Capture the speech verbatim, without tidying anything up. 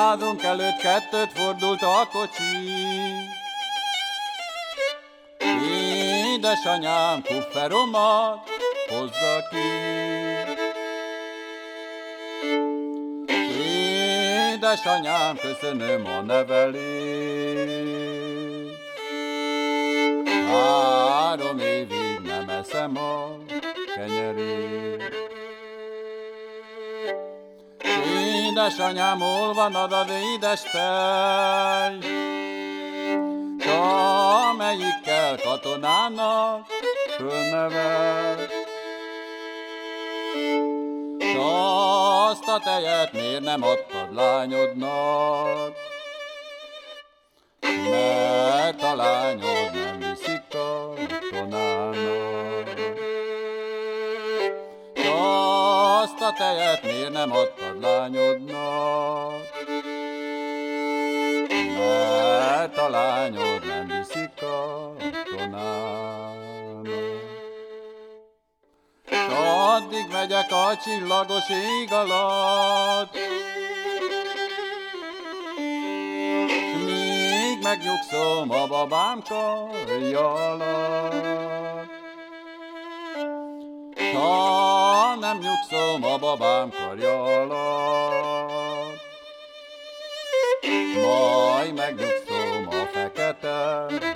házunk előtt kettőt fordult a kocsi. Édesanyám kufferomat hozza ki. Édesanyám, köszönöm a nevelést. Három évig nem eszem a kenyerét. Édesanyám, hol van az az édes tej, s amelyikkel katonának fölnevel? S azt a tejet miért nem adtad lányodnak? Mert a lányod nem viszik katonának. S azt a tejet miért nem adtad lányodnak? Mert a lányod nem viszik katonának. S addig megyek a csillagos ég alatt, s míg megnyugszom a babám karja alatt. S ha nem nyugszom a babám karja alatt, majd megnyugszom a fekete